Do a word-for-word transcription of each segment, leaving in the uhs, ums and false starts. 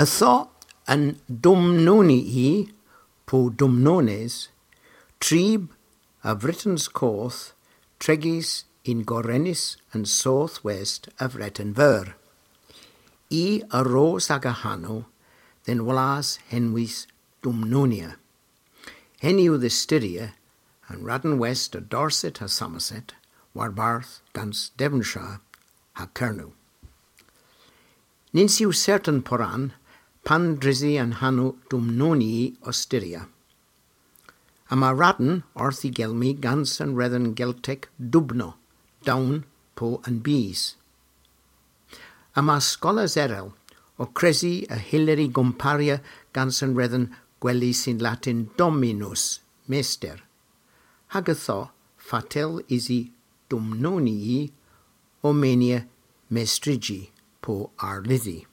Ytho yn Dumnoni i, po Dumnones, trib a Britain's Coast, tregis in Gorenis and southwest of Retenver. I a ros ag a hanw, then wlas henwys Dumnonia. Hen yw the Styria, and Radden west of Dorset a Somerset, Warbarth gans Devonshire ha Kernu. Nins yw certain poran, pan drizzy and hanw Dumnoni o Styria. Am a Radden orthi gelmi gans and redden Geltic Dubno, down po and bees. Am a scholars erel, o cresi a Hilary Gumparia gans and redden gwelis in Latin Dominus, Mester. Hagatho fatel isi Dumnonii o menia mestrigi po arlithi.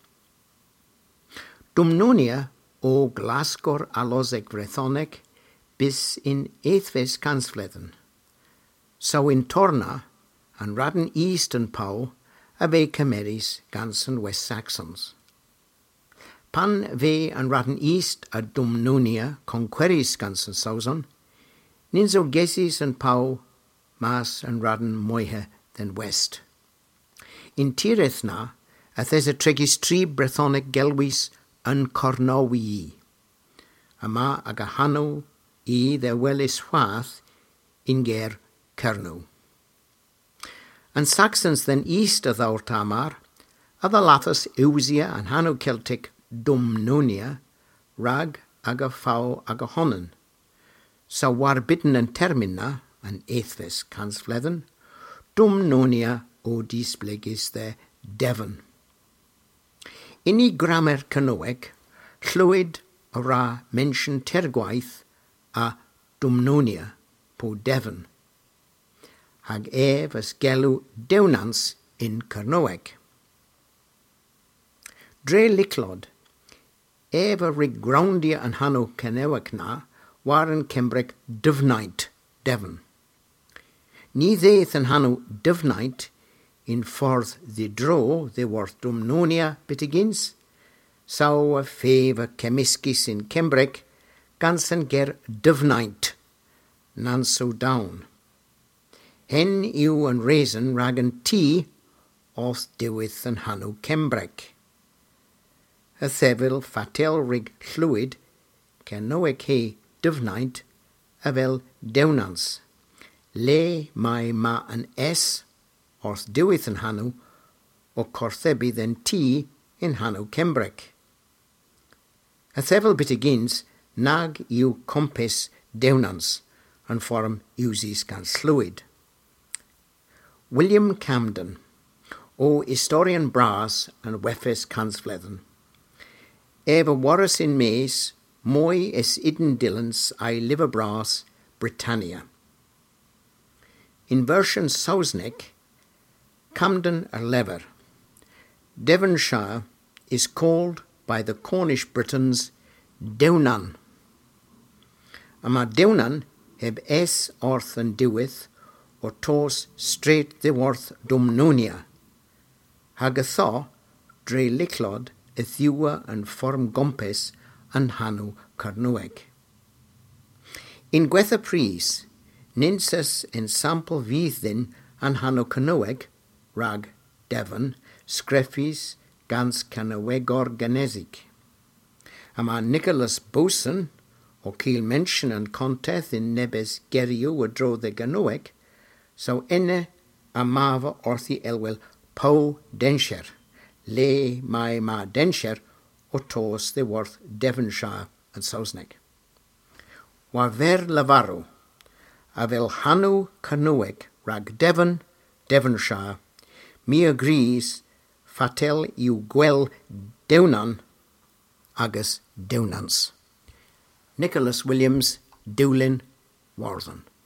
Dumnonia o Glasgow aloseg Vrethonic bis in eithves kansfledden. So in Torna, and Radden East and Pau, a ve Cameris gans and West Saxons. Pan ve and Radden East a Dumnonia conqueris gans and Sauson, ninzo Gesis and Pau, Mas and Radden Moihe then West. In Tirethna, a thes a tregis tri Brethonic Gelwis and Cornowii. Ama ag a hanw I their wellis hwath in ger Kernu. And Saxons then east of our Tamar, other lathas Eusia and Hanu Celtic Dumnonia, rag ag a fau ag a honnen. So war bitten and termina, and eithves kansfledden, Dumnonia o displegis the Devon. Inni grammar Canoeg, llwyd ra mention tergwaith a Dumnonia po Devon. Hag ef as gelw dewnans in Canoeg. Dre liclod, ef a rig groundia an hanno Canoeg na, waren Cembrec dyfnaint Devon. Ni ddeith an hanno dyfnaint in ffordd the dro the worth Dumnonia bitigins, saw a fef a cemisgis in Cembrec, gans an ger dyfnaint, nan so down. Hen yw an reason rag an tŷ oth diwyth an hanw Cembrec. Y thefyl fatel rig llwyd, cenoeg he dyfnaint, a fel dewnans. Le mae ma an es, orth diwyth an hanw, o corthebydd en tŷ in hanw Cembrec. Y thefyl bitigins, nag yw compes dewnans, an form usis gan llwyd. William Camden, o historian bras and weffes kansfledden. Ef a warras in mes, moi es idden dillens I liver bras, Britannia. In version Sausnek, Camden a lever. Devonshire is called by the Cornish Britons Dewnan. Ama Dewnan heb es orth and diwyth, or tos straight the worth Dumnonia. Hagatho, dre liclod, ethiwa and form gompes, and hanu Carnueg. In Gwetha Pris, ninses en sample vyddin and hanu Carnueg, rag Devon, screffis gans Carnuegor Ganesig. Ama Nicholas Boson, o kiel mention and conteth in nebes geriu a dro the Ganueg, so enne a mava orthi elwel po Densher, le mai ma Densher, o tos the worth Devonshire and Sausnek. Wa ver lavaro, a vel hanu Carnueg, rag Devon, Devonshire, mi agrees fatel iu gwel dewnan agus dewnans. Nicholas Williams, Dewlin, Warthen.